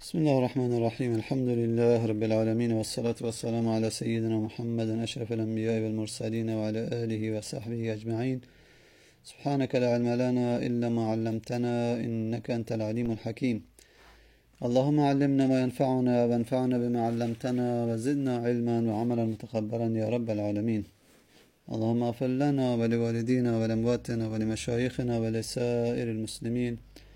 بسم الله الرحمن الرحيم. الحمد لله رب العالمين، والصلاة والسلام على سيدنا محمد أشرف الأنبياء والمرسلين وعلى آله وصحبه أجمعين. سبحانك لا علم لنا إلا ما علمتنا إنك أنت العليم الحكيم. اللهم علمنا ما ينفعنا وانفعنا بما علمتنا وزدنا علما وعملا متقبلا يا رب العالمين. اللهم اغفر لنا ولوالدينا ولأمواتنا ولمشايخنا ولسائر المسلمين،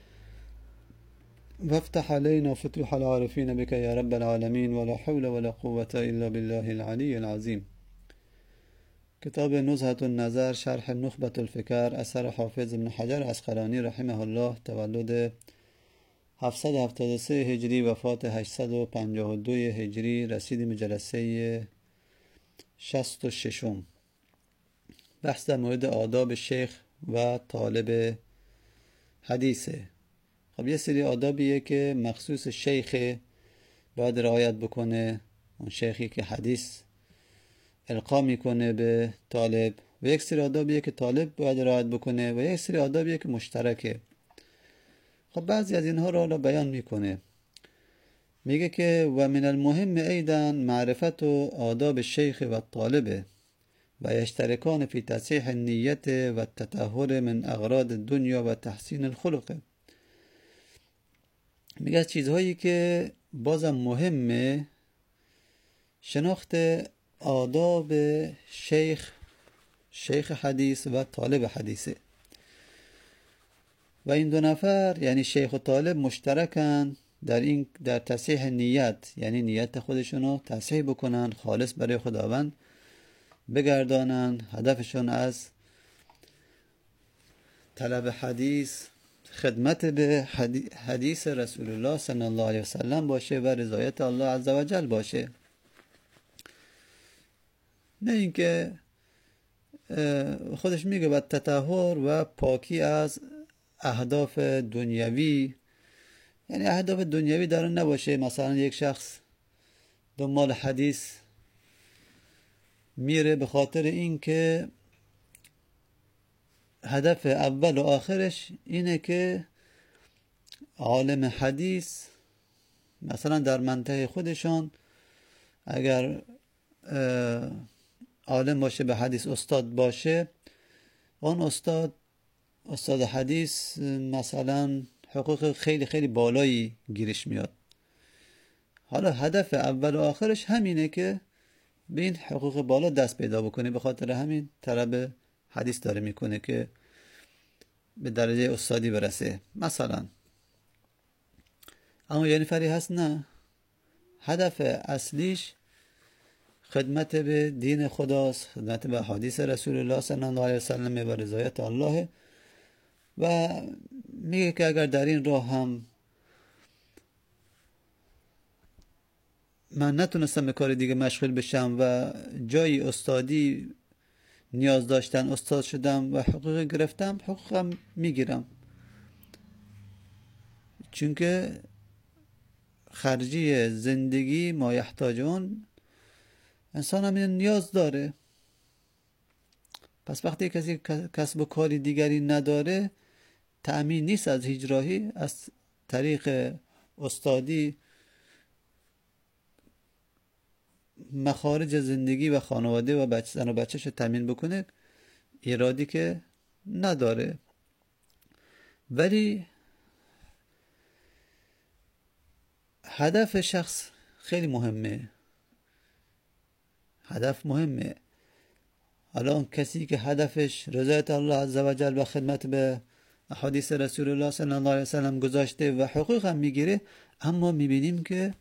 وافتح علينا فتوح العارفين بك يا رب العالمين، ولا حول ولا قوة إلا بالله العلي العظيم. کتاب نزهة النظر شرح نخبة الفکر اثر حافظ ابن حجر عسقلانی رحمه الله، تولد 773 هجری وفات 852 هجری، رسیدیم جلسه 66. بحث در مورد آداب شیخ و طالب حدیثه. خب یه سری آدابیه که مخصوص شیخ باید رعایت بکنه، اون شیخی که حدیث القا میکنه به طالب، و یک سری آدابیه که طالب باید رعایت بکنه، و یک سری آدابیه که مشترکه. خب بعضی از اینها رو بیان میکنه، میگه که و من المهم ایضا معرفت و آداب الشیخ و الطالب و یشترکان فی تصحیح النیت و التطهر من اغراض الدنیا و تحسین الخلق. میگه از چیزهایی که بازم مهمه شناخت آداب شیخ حدیث و طالب حدیثه، و این دو نفر یعنی شیخ و طالب مشترکن در تصحیح نیت، یعنی نیت خودشونو تصحیح بکنن، خالص برای خداوند بگردانن، هدفشون از طلب حدیث خدمت به حدیث رسول الله صلی الله علیه وسلم باشه و رضایت الله عزوجل باشه، نه اینکه خودش میگه باید تطهر و پاکی از اهداف دنیوی، یعنی اهداف دنیوی در اون نباشه. مثلا یک شخص دنبال حدیث میره به خاطر اینکه هدف اول و آخرش اینه که عالم حدیث مثلا در منطقه خودشان اگر عالم باشه، به حدیث استاد باشه، اون استاد حدیث مثلا حقوق خیلی خیلی بالایی گیرش میاد. حالا هدف اول و آخرش همینه که به این حقوق بالا دست پیدا بکنه، به خاطر همین طلب حدیث داره میکنه که به درجه استادی برسه مثلا. اما یه نفری هست نه، هدف اصلیش خدمت به دین خداست، خدمت به حدیث رسول الله صلی الله علیه وسلم و رضایت الله، و میگه که اگر در این راه هم من نتونستم به کار دیگه مشغول بشم و جای استادی نیاز داشتن استاد شدم و حقوق گرفتم، حقوقم میگیرم، چون که خرجی زندگی ما یحتاجون، انسان هم این نیاز داره. پس وقتی کسی کسب و کاری دیگری نداره، تأمین نیست از هیچ راهی، از طریق استادی مخارج زندگی و خانواده و زن و بچه‌ش رو تامین بکنه، ایرادی که نداره. ولی هدف شخص خیلی مهمه، هدف مهمه. حالا اون کسی که هدفش رضایت الله عزوجل و خدمت به حدیث رسول الله صلی الله علیه وسلم گذاشته و حقوق هم میگیره، اما میبینیم که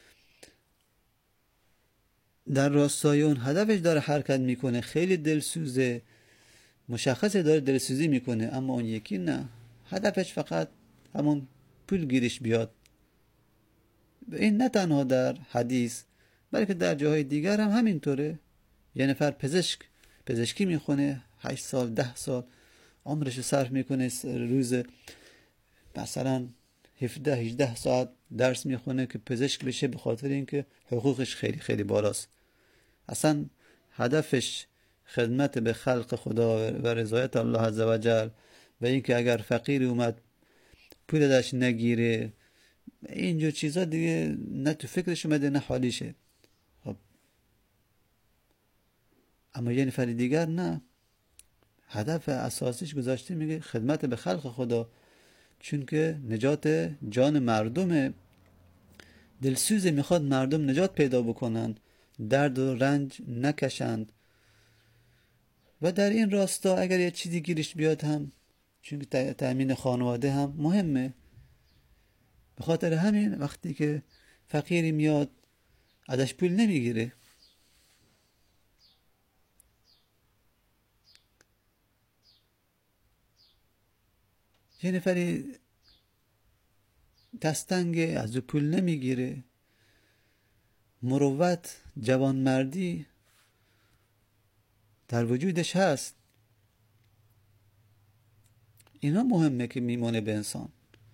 در راستای اون هدفش داره حرکت میکنه، خیلی دلسوزه، مشخصه داره دلسوزی میکنه، اما اون یکی نه، هدفش فقط همون پول گیرش بیاد. این نه تنها در حدیث بلکه در جاهای دیگر هم همینطوره. یه نفر پزشکی میخونه، 8 سال 10 سال عمرش صرف میکنه، روز مثلا 17-18 ساعت درس میخونه که پزشک بشه، به خاطر اینکه حقوقش خیلی خیلی بالاست. اصلا هدفش خدمت به خلق خدا و رضایت الله عزوجل، و اینکه اگر فقیر اومد پول ازش نگیره، اینجور چیزا دیگه نه تو فکرش اومده نه حالیشه. خب اما یه نفر دیگر نه، هدف اساسیش گذاشته میگه خدمت به خلق خدا، چون که نجات جان مردمه، دلسوزه، میخواد مردم نجات پیدا بکنن، درد و رنج نکشند. و در این راستا اگر یه چیزی گیرش بیاد هم، چون که تأمین خانواده هم مهمه، به خاطر همین وقتی که فقیری میاد ازش پول نمیگیره. یه نفری دستنگ از پول نمیگیره، مروت، جوانمردی در وجودش هست. اینا مهمه که میمونه به انسان.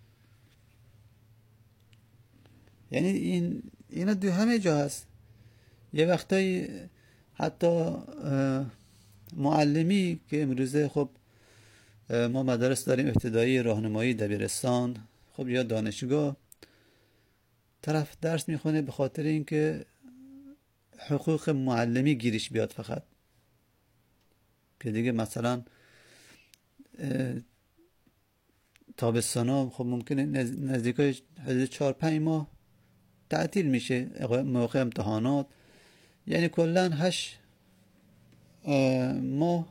یعنی اینا دو همه جا هست. یه وقتایی حتی معلمی که امروزه خب ما مدارس داریم، ابتدایی، راهنمایی، دبیرستان، خب یا دانشگاه، طرف درس میخونه به خاطر اینکه حقوق معلمی گیرش بیاد فقط، که دیگه مثلا تابستانا خب ممکنه نزدیکای 4-5 ماه تعطیل میشه موقع امتحانات، یعنی کلا 8 ماه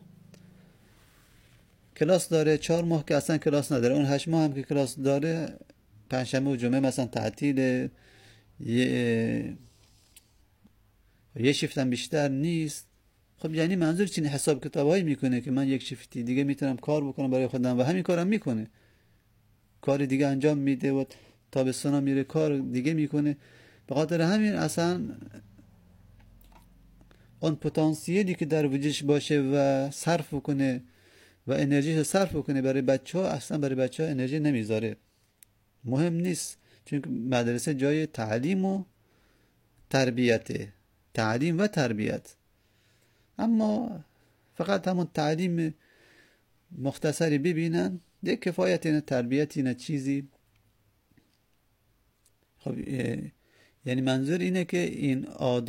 کلاس داره، 4 ماه که اصلا کلاس نداره، اون 8 ماه هم که کلاس داره پنجشنبه و جمعه مثلا تعطیله، یه شیفت هم بیشتر نیست. خب یعنی منظور چین حساب کتابایی میکنه که من یک شیفتی دیگه میتونم کار بکنم برای خودم، و همین کارم میکنه، کار دیگه انجام میده و تابستان ها میره کار دیگه میکنه. به خاطر همین اصلا اون پتانسیلی که در وجودش باشه و صرف کنه و انرژیش صرف کنه برای بچه ها، اصلا برای بچه ها انرژی نمیذاره، مهم نیست. چون مدرسه جای تعلیم و تربیته، تعلیم و تربیت. اما فقط همون تعلیم مختصری ببینن دیگه کفایت، نه تربیتی نه چیزی. خب یعنی منظور اینه که این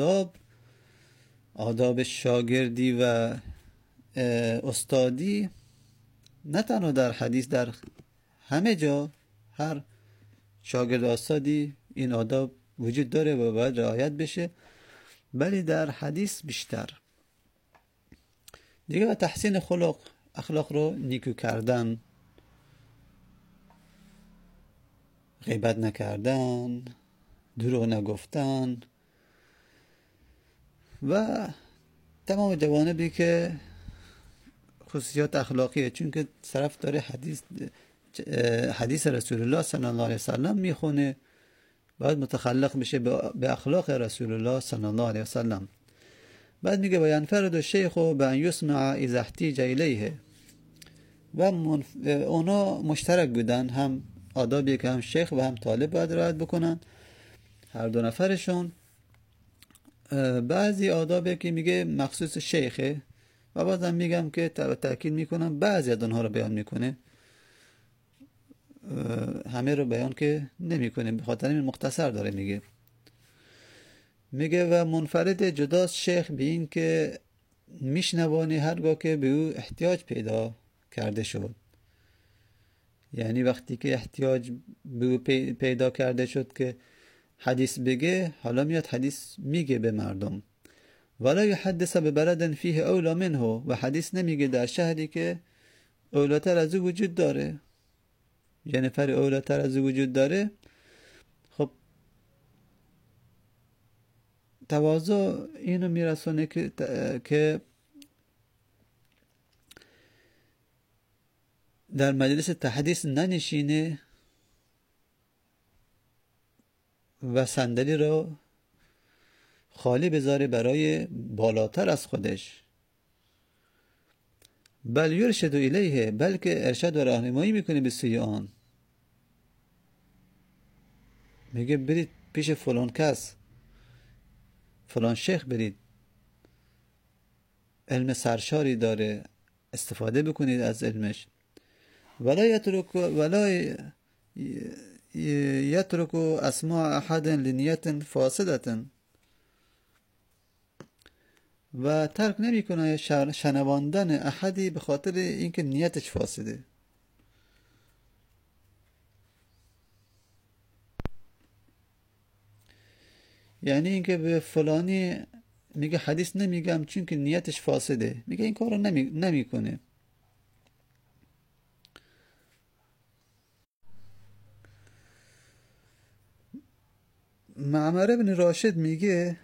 آداب شاگردی و استادی نه تنها در حدیث، در همه جا، هر شاگرد استادی این آداب وجود داره و باید رعایت بشه، ولی در حدیث بیشتر دیگه. و تحسین اخلاق رو نیکو کردن، غیبت نکردن، دروغ نگفتن و تمام جوانبی که خصوصیات اخلاقیه. چون که طرف داره حدیث رسول الله صلی الله علیه وسلم میخونه، باید متخلق بشه به اخلاق رسول الله صلی الله علیه وسلم. بعد میگه و ینفرد الشیخ بان یسمع اذا احتیج الیه، و اونا مشترک بودن، هم آدابی که هم شیخ و هم طالب باید رعایت بکنن، هر دو نفرشون. بعضی آدابی که میگه مخصوص شیخه، و بازم میگم که تأکید میکنم بعضی از اونها رو بیان میکنه، همه رو بیان که نمیکنه، به خاطر این مختصر داره میگه و منفرد جداست شیخ به این که میشنوانی هرگاه که به او احتیاج پیدا کرده شد. یعنی وقتی که احتیاج به او پیدا کرده شد که حدیث بگه، حالا میاد حدیث میگه به مردم. ولا یحدث ببلد فیه اولا منه، و حدیث نمیگه در شهری که اولاتر از او وجود داره. یه نفر اولاتر از او وجود داره، خب تواضع اینو میرسونه که در مجلس تحدیث ننشینه و صندلی رو خالی بذاره برای بالاتر از خودش. بل یرشد الیه، بلکه ارشاد و راهنمایی میکنه به سوی آن. میگه برید پیش فلان کس، فلان شیخ برید، علم سرشاری داره، استفاده بکنید از علمش. ولا یترک اسماع احد لنیت فاسدة، و ترک نمیکنه شنواندن احدی به خاطر اینکه نیتش فاسده. یعنی اینکه به فلانی میگه حدیث نمیگم چون که نیتش فاسده، میگه این کار رو نمیکنه. معمر بن راشد میگه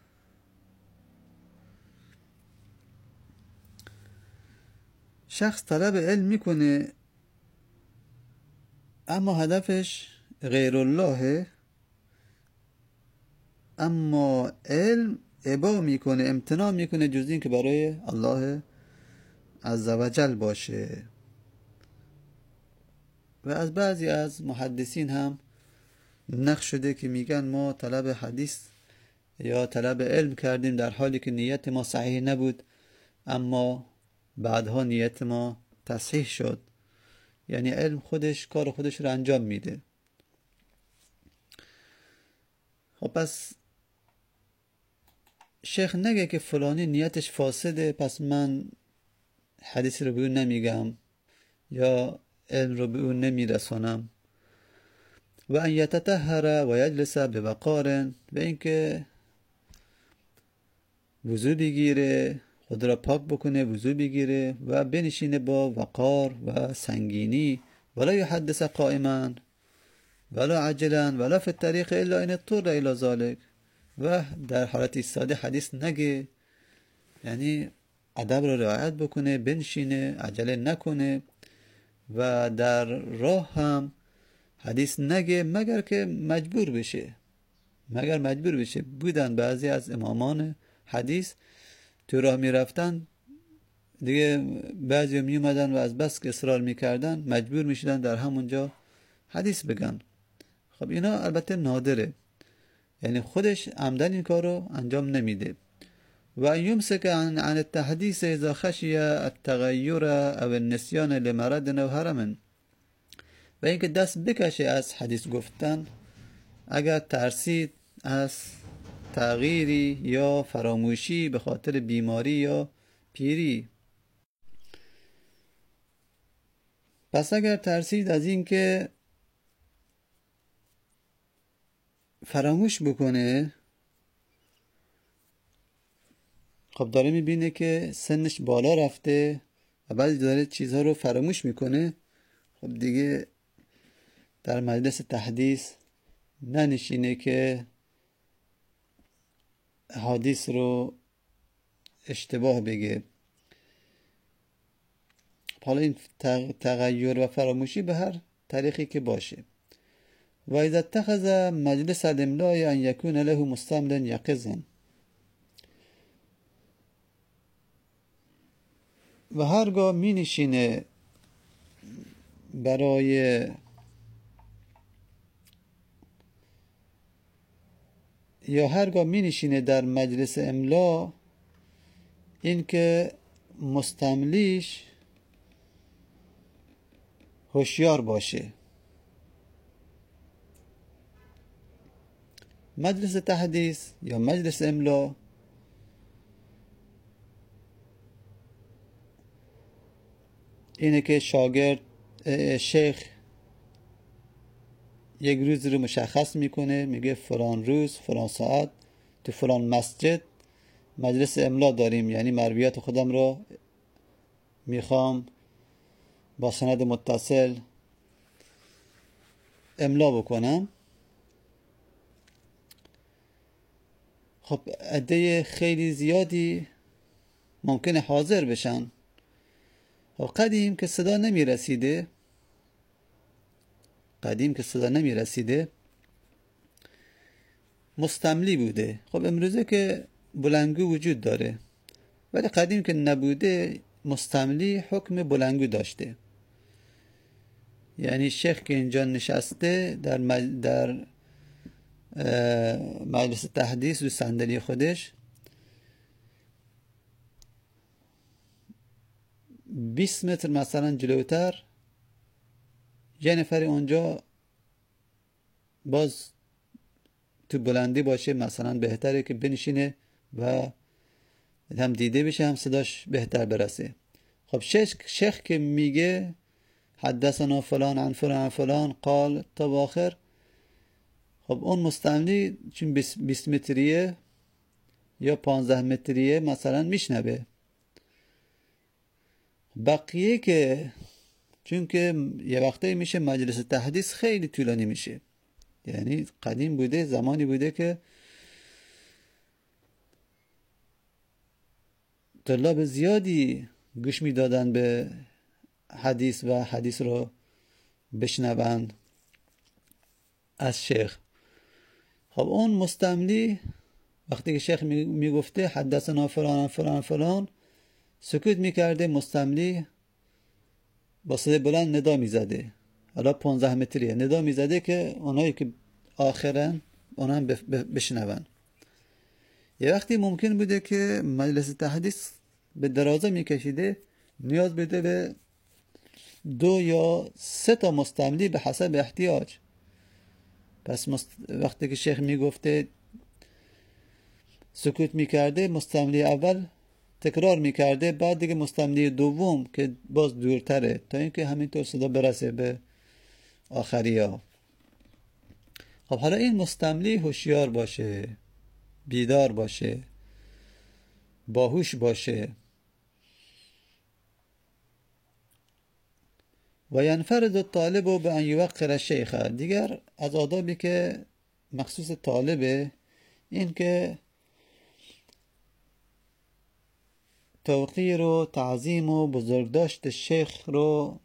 شخص طلب علم میکنه اما هدفش غیر الله، اما علم ابا میکنه، امتناع میکنه جز این که برای الله عزوجل باشه. و از بعضی از محدثین هم نقل شده که میگن ما طلب حدیث یا طلب علم کردیم در حالی که نیت ما صحیح نبود، اما بعدها نیت ما تصحیح شد. یعنی علم خودش کار خودش رو انجام میده. خب پس شیخ نگه که فلانی نیتش فاسده پس من حدیث رو به اون نمیگم یا علم رو به اون نمیرسانم. و ان یتطهر و یجلس بوقار، و اینکه وضو بگیره، خود را پاک بکنه، وضو بگیره و بنشینه با وقار و سنگینی. ولا یحدث قائما ولا عجلا ولا فی الطریق الا ان اضطر الى ذلك، و در حالت ایستاده حدیث نگه، یعنی ادب رو رعایت بکنه، بنشینه، عجله نکنه، و در راه هم حدیث نگه مگر که مجبور بشه. بودن بعضی از امامان حدیث تو راه می رفتن دیگه، بعضی می اومدن و از بس که اصرار میکردن مجبور میشدن در همونجا حدیث بگن. خب اینا البته نادره، یعنی خودش عمدن این کار رو انجام نمیده. و یمسک عن التحدیث اذا خشی التغیر او النسیان لمرض او هرم، و اینکه دست بکشه از حدیث گفتن اگر ترسید از تغییری یا فراموشی به خاطر بیماری یا پیری. پس اگر ترسید از اینکه فراموش بکنه، خب داره میبینه که سنش بالا رفته و بعضی داره چیزها رو فراموش میکنه، خب دیگه در مجلس تحدیث ننشینه که حدیث رو اشتباه بگه. حالا این تغییر و فراموشی به هر طریقی که باشه. و اذا اتخذ مجلس الاملاء ان یکون له مستمل یقظا، و هرگاه می نشینه برای در مجلس املا، این که مستملیش هوشیار باشه. مجلس تحدیث یا مجلس املا اینه که شیخ یک روز رو مشخص میکنه، میگه فلان روز فلان ساعت تو فلان مسجد مجلس املا داریم، یعنی مرویات خودم رو میخوام با سند متصل املا بکنم. خب عده خیلی زیادی ممکنه حاضر بشن. خب قدیم که صدا نمی رسیده مستملی بوده. خب امروزه که بلندگو وجود داره، ولی قدیم که نبوده مستملی حکم بلندگو داشته. یعنی شیخ که اینجا نشسته در مجلس تحدیث رو صندلی خودش 20 متر مثلا جلوتر یه نفر اونجا باز تو بلندی باشه مثلا بهتره که بنشینه و هم دیده بشه هم صداش بهتر برسه. خب شیخ که میگه حدثنا فلان عن فلان عن فلان قال تا آخر، خب اون مستملی چون 20 متریه یا 15 متریه مثلا میشنوه. بقیه که چون که یه وقته میشه مجلس تحدیث خیلی طولانی میشه، یعنی قدیم بوده، زمانی بوده که طلاب زیادی گوش میدادن به حدیث و حدیث رو بشنون از شیخ. خب اون مستملی وقتی که شیخ میگفته حدثنا فلان فلان فلان سکوت میکرده، مستملی با صدای بلند ندا میزده، حالا 15 متریه ندا میزده که اونایی که آخرن اونها بشنون. یه وقتی ممکن بوده که مجلس تحدیث به درازه میکشیده، نیاز بوده به 2 یا 3 تا مستملی به حسب احتیاج. پس وقتی که شیخ میگفته سکوت میکرده، مستملی اول تکرار میکرده، بعد دیگه مستملی دوم که باز دورتره تا اینکه همینطور صدا برسه به آخری ها. خب حالا این مستملی هوشیار باشه، بیدار باشه، باهوش باشه. و ینفرد الطالب به ان یوقر الشیخ. دیگر از آدابی که مخصوص طالبه این که توقیر و تعظیم و بزرگداشت شیخ رو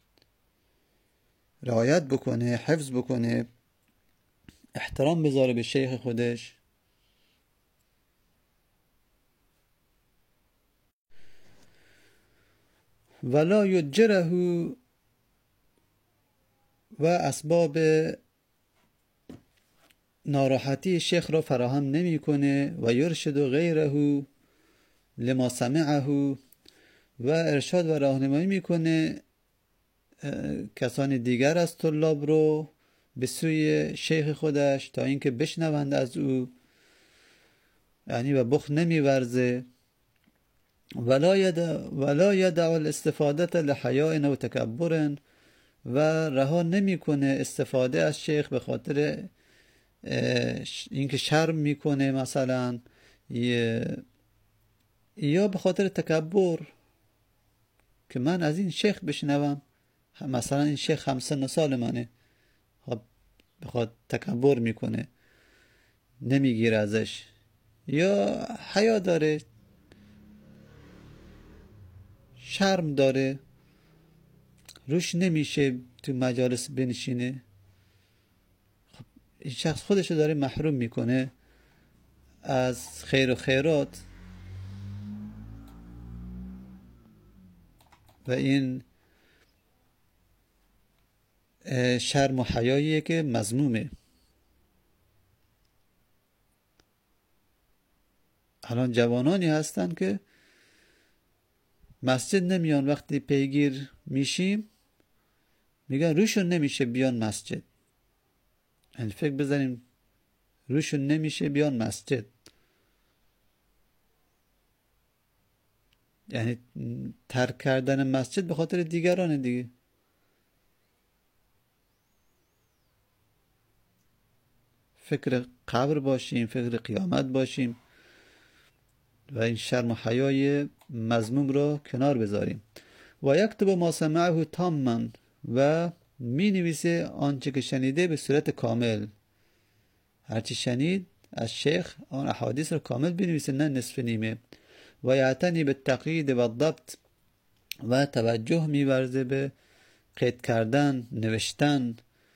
رعایت بکنه، حفظ بکنه، احترام بذاره به شیخ خودش. ولا یجره و اسباب ناراحتی شیخ را فراهم نمیکنه. و یرشد غیره لما سمعه و ارشاد و راهنمایی میکنه کسان دیگر از طلاب رو به سوی شیخ خودش تا اینکه بشنوند از او، یعنی و بخل نمیورزه. ولا یدع الاستفاده لحیاء و تکبر و رها نمیکنه استفاده از شیخ به خاطر اینکه شرم میکنه مثلا، یا به خاطر تکبر که من از این شیخ بشنوم، مثلا این شیخ هم سن و سال منه، خب بخواد تکبر میکنه نمیگیره ازش، یا حیا داره، شرم داره، روش نمیشه تو مجالس بنشینه. خب این شخص خودشو داره محروم میکنه از خیر و خیرات و این شرم و حیاییه که مذمومه. الان جوانانی هستن که مسجد نمیان، وقتی پیگیر میشیم میگن روشون نمیشه بیان مسجد. یعنی فکر بزنیم روشون نمیشه بیان مسجد، یعنی ترک کردن مسجد به خاطر دیگران دیگه. فکر قبر باشیم، فکر قیامت باشیم و این شرم و حیای مذموم رو کنار بذاریم. و یکتب ما سمعه تاما و می نویسه آنچه که شنیده به صورت کامل. هرچی شنید از شیخ آن احادیث رو کامل بنویسه، نه نصف نیمه. و یعتنی به تقیید و ضبط و توجه می‌ورزه به قید کردن، نوشتن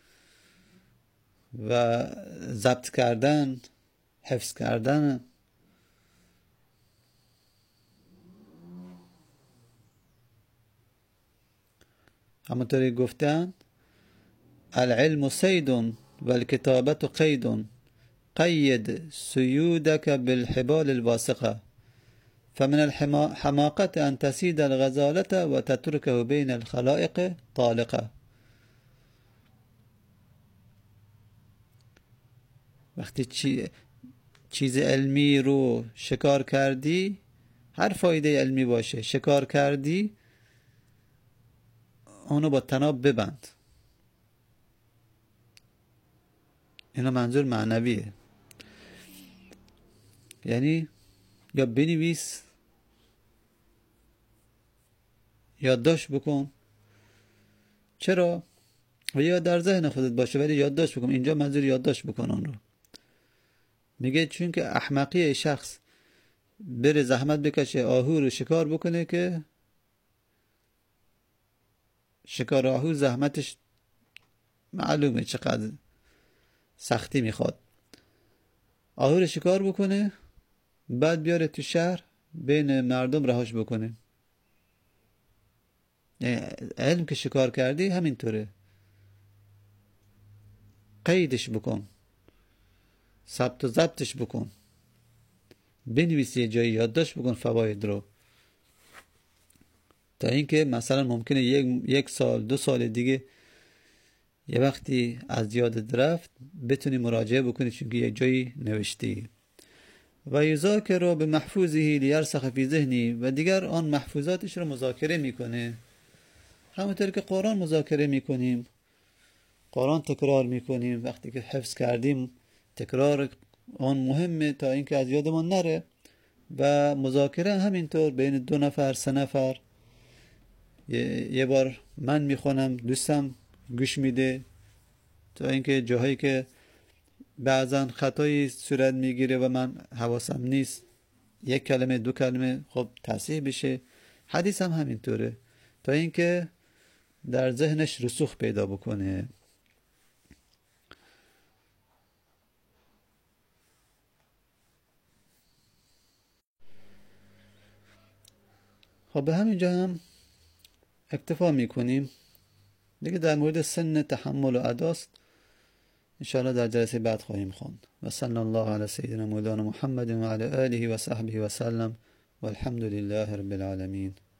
و ضبط کردن، حفظ کردن. همونطوری گفتن العلم صید و الکتابت قید، قید سیودک بالحبال الواسقه، فمن الحماقة أن تسيد الغزالة وتتركه بين الخلائق طالقة. وقتی چیز علمی رو شکار کردی، هر فایده علمی باشه شکار کردی، اونو با طناب ببند. اینا منظور معنویه. یعنی یا بنویس، یادداشت بکن. چرا؟ و یا در ذهن خودت باشه ولی یادداشت بکن. اینجا منظور یادداشت بکن اون رو. میگه چون که احمقی شخص بره زحمت بکشه آهو رو شکار بکنه که شکار آهو زحمتش معلومه چقدر سختی میخواد. آهو رو شکار بکنه بعد بیاره تو شهر بین مردم رهاش بکنه. علم که شکار کردی همینطوره، قیدش بکن، ثبت و ضبطش بکن، بنویس یه جایی، یادداشت بکن فواید رو، تا اینکه مثلا ممکنه یک سال 2 سال دیگه یه وقتی از یادت رفت بتونی مراجعه بکنی چون که یک جایی نوشتی. و یذاکر به محفوظه لیرسخ فی ذهنی، و دیگر آن محفوظاتش رو مذاکره میکنه، همونطور که قرآن مذاکره میکنیم، قرآن تکرار میکنیم. وقتی که حفظ کردیم تکرار آن مهمه تا اینکه از یادمون نره. و مذاکره همینطور بین 2 نفر 3 نفر. یه بار من میخونم دوستم گوش میده، تا اینکه جاهایی که بعضا خطایی صورت میگیره و من حواسم نیست 1 کلمه 2 کلمه خب تصحیح بشه. حدیث هم همینطوره تا اینکه در ذهنش رسوخ پیدا بکنه. خب به همینجا هم اکتفا میکنیم دیگه. در مورد سن تحمل و اداست انشاءالله در جلسه بعد خواهیم خوند. و صلی الله علی سیدنا مولانا محمد و علی آله و صحبه و سلم والحمد لله رب العالمین.